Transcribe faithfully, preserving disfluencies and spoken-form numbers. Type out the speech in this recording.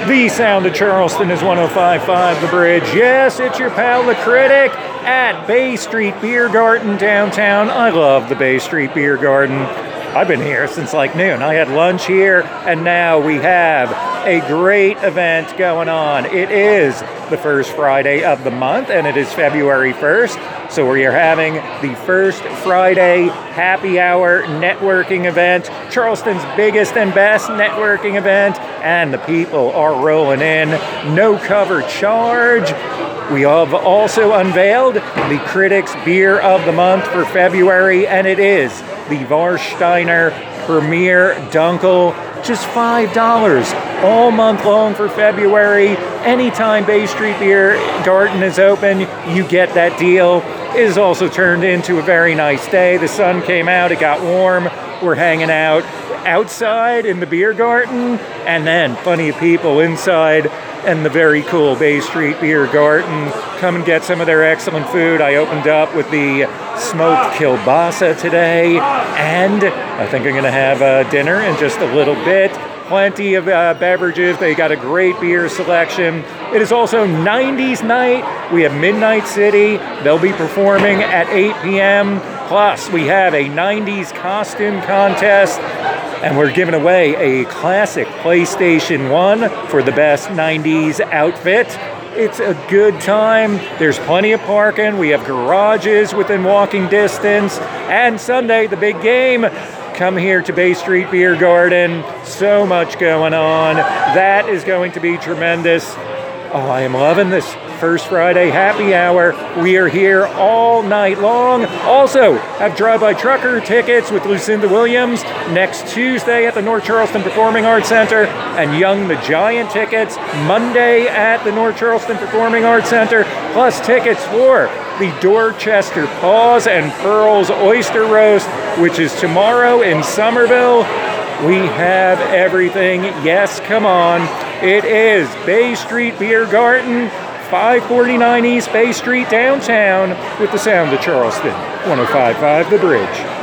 The sound of Charleston is one oh five point five The Bridge. Yes, it's your pal, the Critic, at Bay Street Beer Garden downtown. I love the Bay Street Beer Garden. I've been here since like noon. I had lunch here, and now we have a great event going on. It is the first Friday of the month, and it is February first. So we are having the first Friday happy hour networking event, Charleston's biggest and best networking event, and the people are rolling in. No cover charge. We have also unveiled the Critics Beer of the Month for February, and it is the Warsteiner Premier Dunkel. Just five dollars all month long for February. Anytime Bay Street Beer Garden is open, you get that deal. It has also turned into a very nice day. The sun came out, it got warm. We're hanging out outside in the beer garden, and then plenty of people inside and the very cool Bay Street Beer Garden. Come and get some of their excellent food. I opened up with the smoked kielbasa today, and I think I'm going to have uh, dinner in just a little bit. Plenty of uh, beverages. They got a great beer selection. It is also nineties night. We have Midnight City. They'll be performing at eight p.m. Plus, we have a nineties costume contest, and we're giving away a classic PlayStation one for the best nineties outfit. It's a good time. There's plenty of parking. We have garages within walking distance. And Sunday, the big game. Come here to Bay Street Beer Garden. So much going on. That is going to be tremendous. Oh, I am loving this first Friday happy hour. We are here all night long. Also, have Drive-By Trucker tickets with Lucinda Williams next Tuesday at the North Charleston Performing Arts Center, and Young the Giant tickets Monday at the North Charleston Performing Arts Center, plus tickets for the Dorchester Paws and Pearls Oyster Roast, which is tomorrow in Somerville. We have everything. Yes, come on. It is Bay Street Beer Garden, five forty-nine East Bay Street downtown, with the sound of Charleston, one oh five point five The Bridge.